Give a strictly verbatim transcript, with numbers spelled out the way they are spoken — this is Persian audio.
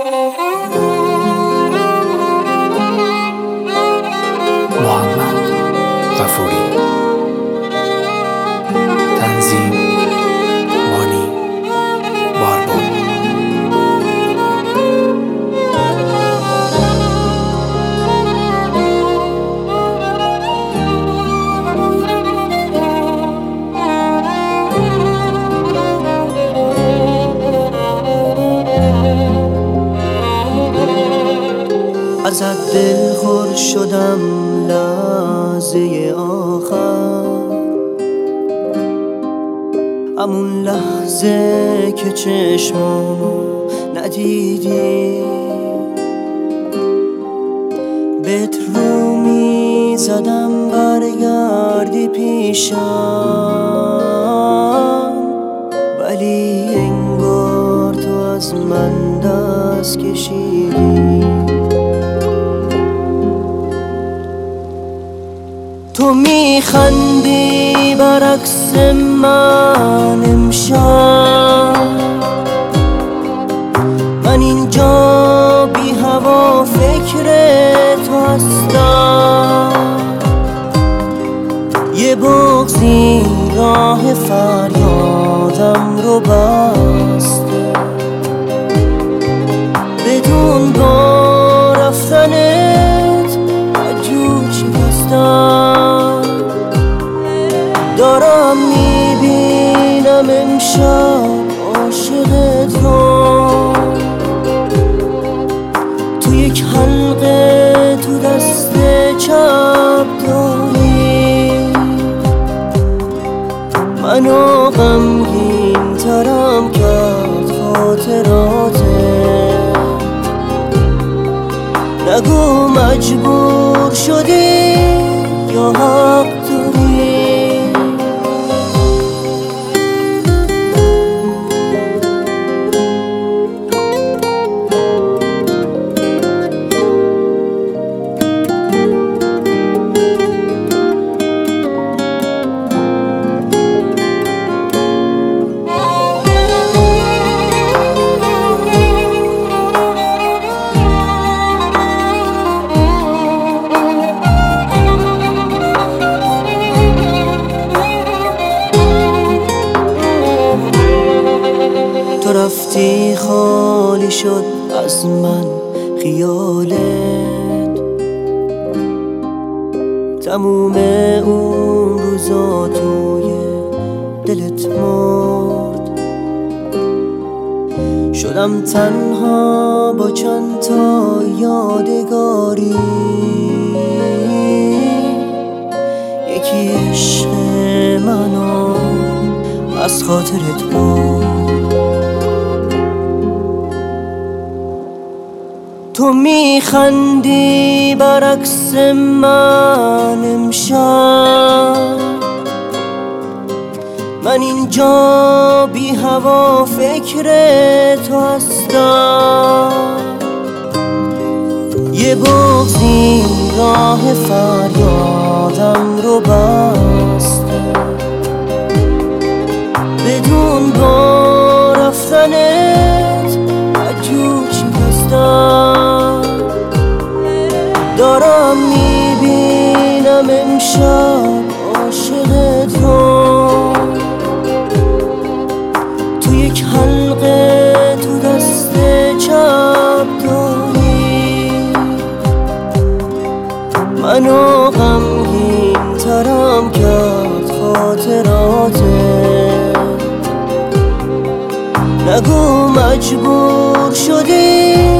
محمد غفوری. تنظیم مانی باربون. ازت دلخور شدم لحظه آخر، همون لحظه که چشمامو ندیدی، بهت رو میزدم برگردی پیشم، ولی انگار تو از من دست کشیدی. تو میخندی برعکس من امشب، من اینجا بی هوا فکر تو هستم، یه بغضی راه فریادم رو بسته، بدون با رفتنت عجور شکستم. دارم میبینم امشب عاشقت رو، تو یک حلقه تو دست چپ داری، منو غمگین ترم کرد خاطراته. نگو مجبور شدی یا حق داری. تو رفتی خالی شد از من خیالت، تموم اون روزا توی دلت مرد، شدم تنها با چند تا یادگاری، یکی عشق منو از خاطرت برد. تو میخندی برعکس من امشب، من اینجا بی هوا فکر تو هستم، یه بغضی راه فریادم رو بسته، بدون با رفتنت عجور شکستم. دارم میبینم امشب عاشقت رو، تو یک حلقه تو دست چپ داری، منو غمگین ترم کرد خاطراته. نگو مجبور شدی